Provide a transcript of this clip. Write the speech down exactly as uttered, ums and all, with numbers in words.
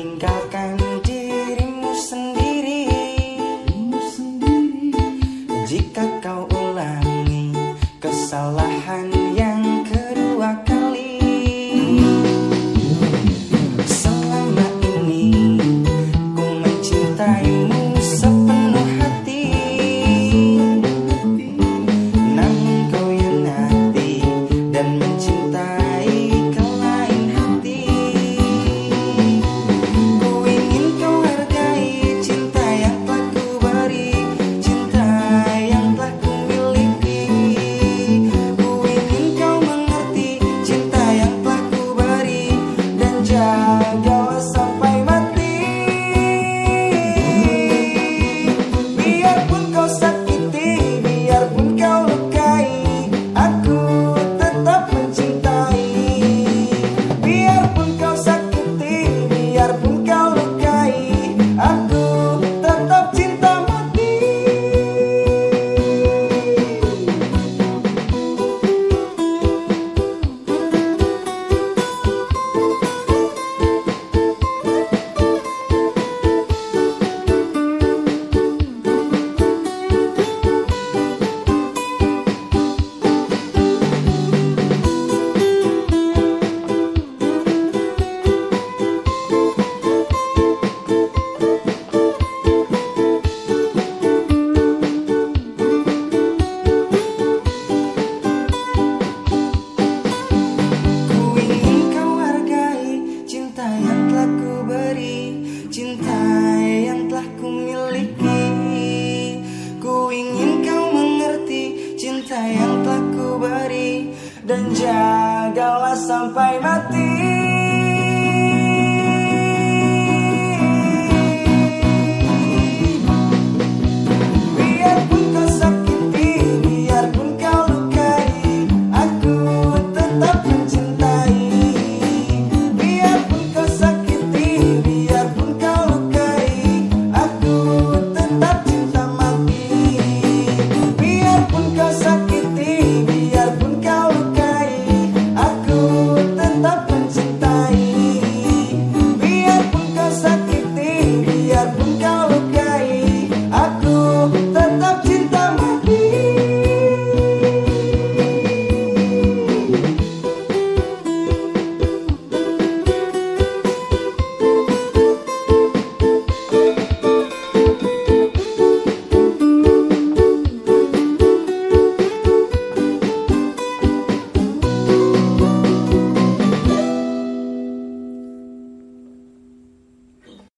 meninggalkan dirimu sendiri. Jika kau ulangi kesalahan yang kedua kali, selama ini ku mencintaimu sepenuh hati, namun kau hianati dan mencintai ke lain hati. Ku ingin kau hargai cinta yang telah ku beri, cinta yang telah ku miliki. Ku ingin kau mengerti cinta yang telah ku beri, dan jagalah sampai mati. Biarpun kau sakiti, biarpun kau lukai, aku tetap mencintai. Biarpun kau sakiti, biarpun kau lukai, aku tetap cinta mati. Ku ingin kau hargai cinta yang telah ku beri, cinta yang telah ku miliki. Ku ingin kau mengerti cinta yang telah ku beri, dan jagalah sampai mati.